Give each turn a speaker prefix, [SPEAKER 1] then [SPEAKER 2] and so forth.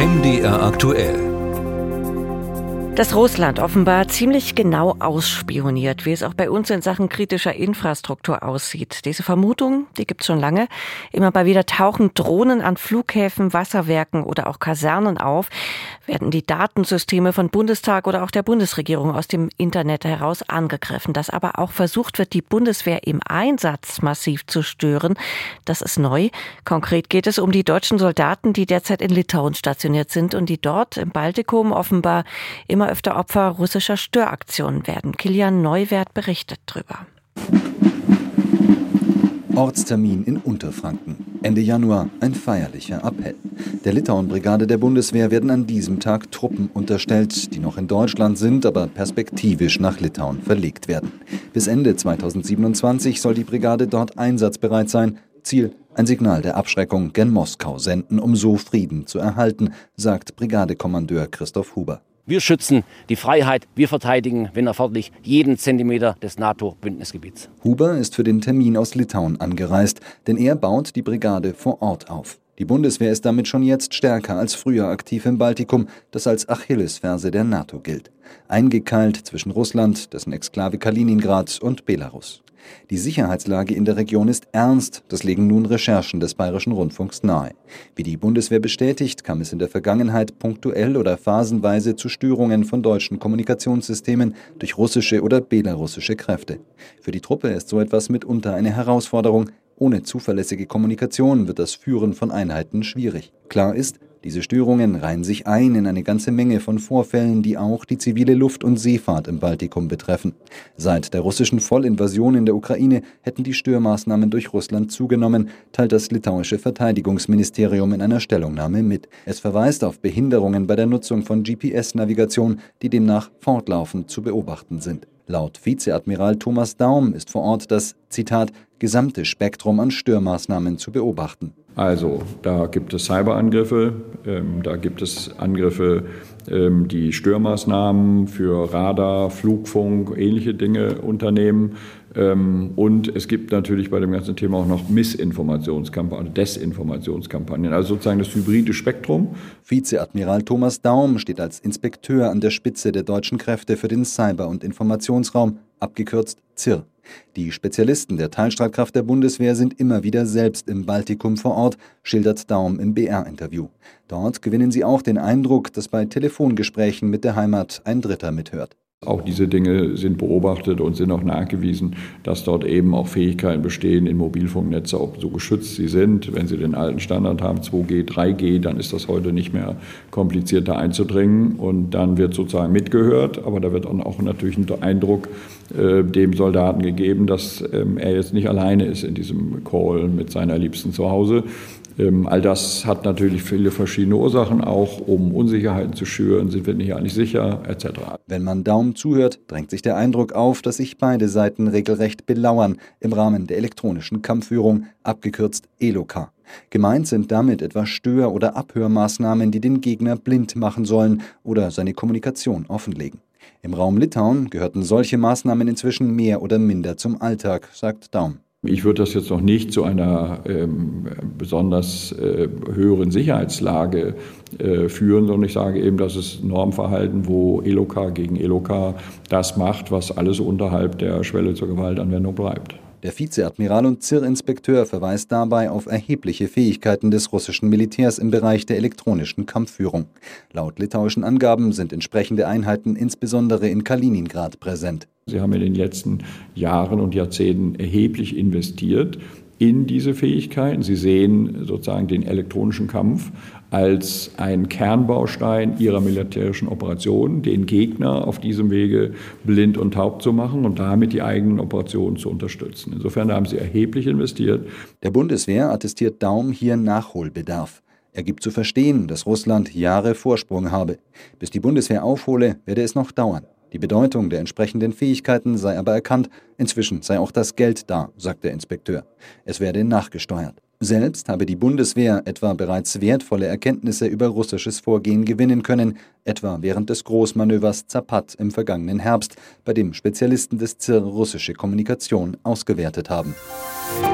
[SPEAKER 1] MDR aktuell.
[SPEAKER 2] Dass Russland offenbar ziemlich genau ausspioniert, wie es auch bei uns in Sachen kritischer Infrastruktur aussieht. Diese Vermutung, die gibt's schon lange. Immer mal wieder tauchen Drohnen an Flughäfen, Wasserwerken oder auch Kasernen auf. Werden die Datensysteme von Bundestag oder auch der Bundesregierung aus dem Internet heraus angegriffen. Dass aber auch versucht wird, die Bundeswehr im Einsatz massiv zu stören, das ist neu. Konkret geht es um die deutschen Soldaten, die derzeit in Litauen stationiert sind und die dort im Baltikum offenbar immer öfter Opfer russischer Störaktionen werden. Kilian Neuwert berichtet drüber.
[SPEAKER 3] Ortstermin in Unterfranken. Ende Januar ein feierlicher Appell. Der Litauen-Brigade der Bundeswehr werden an diesem Tag Truppen unterstellt, die noch in Deutschland sind, aber perspektivisch nach Litauen verlegt werden. Bis Ende 2027 soll die Brigade dort einsatzbereit sein. Ziel: ein Signal der Abschreckung gen Moskau senden, um so Frieden zu erhalten, sagt Brigadekommandeur Christoph Huber.
[SPEAKER 4] Wir schützen die Freiheit, wir verteidigen, wenn erforderlich, jeden Zentimeter des NATO-Bündnisgebiets.
[SPEAKER 3] Huber ist für den Termin aus Litauen angereist, denn er baut die Brigade vor Ort auf. Die Bundeswehr ist damit schon jetzt stärker als früher aktiv im Baltikum, das als Achillesferse der NATO gilt. Eingekeilt zwischen Russland, dessen Exklave Kaliningrad und Belarus. Die Sicherheitslage in der Region ist ernst, das legen nun Recherchen des Bayerischen Rundfunks nahe. Wie die Bundeswehr bestätigt, kam es in der Vergangenheit punktuell oder phasenweise zu Störungen von deutschen Kommunikationssystemen durch russische oder belarussische Kräfte. Für die Truppe ist so etwas mitunter eine Herausforderung. Ohne zuverlässige Kommunikation wird das Führen von Einheiten schwierig. Klar ist, diese Störungen reihen sich ein in eine ganze Menge von Vorfällen, die auch die zivile Luft- und Seefahrt im Baltikum betreffen. Seit der russischen Vollinvasion in der Ukraine hätten die Störmaßnahmen durch Russland zugenommen, teilt das litauische Verteidigungsministerium in einer Stellungnahme mit. Es verweist auf Behinderungen bei der Nutzung von GPS-Navigation, die demnach fortlaufend zu beobachten sind. Laut Vizeadmiral Thomas Daum ist vor Ort das, Zitat, gesamte Spektrum an Störmaßnahmen zu beobachten.
[SPEAKER 5] Also da gibt es Cyberangriffe, da gibt es Angriffe, die Störmaßnahmen für Radar, Flugfunk, ähnliche Dinge unternehmen. Und es gibt natürlich bei dem ganzen Thema auch noch Missinformationskampagnen, Desinformationskampagnen, also sozusagen das hybride Spektrum.
[SPEAKER 3] Vizeadmiral Thomas Daum steht als Inspekteur an der Spitze der deutschen Kräfte für den Cyber- und Informationsraum, abgekürzt CIR. Die Spezialisten der Teilstreitkraft der Bundeswehr sind immer wieder selbst im Baltikum vor Ort, schildert Daum im BR-Interview. Dort gewinnen sie auch den Eindruck, dass bei Telefongesprächen mit der Heimat ein Dritter mithört.
[SPEAKER 5] Auch diese Dinge sind beobachtet und sind auch nachgewiesen, dass dort eben auch Fähigkeiten bestehen in Mobilfunknetze, ob so geschützt sie sind. Wenn sie den alten Standard haben, 2G, 3G, dann ist das heute nicht mehr komplizierter einzudringen und dann wird sozusagen mitgehört. Aber da wird auch natürlich ein Eindruck dem Soldaten gegeben, dass er jetzt nicht alleine ist in diesem Call mit seiner Liebsten zu Hause. All das hat natürlich viele verschiedene Ursachen, auch um Unsicherheiten zu schüren, sind wir nicht eigentlich sicher, etc.
[SPEAKER 3] Wenn man Daum zuhört, drängt sich der Eindruck auf, dass sich beide Seiten regelrecht belauern im Rahmen der elektronischen Kampfführung, abgekürzt ELOKA. Gemeint sind damit etwa Stör- oder Abhörmaßnahmen, die den Gegner blind machen sollen oder seine Kommunikation offenlegen. Im Raum Litauen gehörten solche Maßnahmen inzwischen mehr oder minder zum Alltag, sagt Daum.
[SPEAKER 5] Ich würde das jetzt noch nicht zu einer besonders höheren Sicherheitslage führen, sondern ich sage eben, dass es Normverhalten, wo ELOKA gegen ELOKA das macht, was alles unterhalb der Schwelle zur Gewaltanwendung bleibt.
[SPEAKER 3] Der Vizeadmiral und CIR-Inspekteur verweist dabei auf erhebliche Fähigkeiten des russischen Militärs im Bereich der elektronischen Kampfführung. Laut litauischen Angaben sind entsprechende Einheiten insbesondere in Kaliningrad präsent.
[SPEAKER 5] Sie haben in den letzten Jahren und Jahrzehnten erheblich investiert in diese Fähigkeiten. Sie sehen sozusagen den elektronischen Kampf als einen Kernbaustein ihrer militärischen Operationen, den Gegner auf diesem Wege blind und taub zu machen und damit die eigenen Operationen zu unterstützen. Insofern haben sie erheblich investiert.
[SPEAKER 3] Der Bundeswehr attestiert Daum hier Nachholbedarf. Er gibt zu verstehen, dass Russland Jahre Vorsprung habe. Bis die Bundeswehr aufhole, werde es noch dauern. Die Bedeutung der entsprechenden Fähigkeiten sei aber erkannt. Inzwischen sei auch das Geld da, sagt der Inspekteur. Es werde nachgesteuert. Selbst habe die Bundeswehr etwa bereits wertvolle Erkenntnisse über russisches Vorgehen gewinnen können, etwa während des Großmanövers Zapad im vergangenen Herbst, bei dem Spezialisten des CIR russische Kommunikation ausgewertet haben.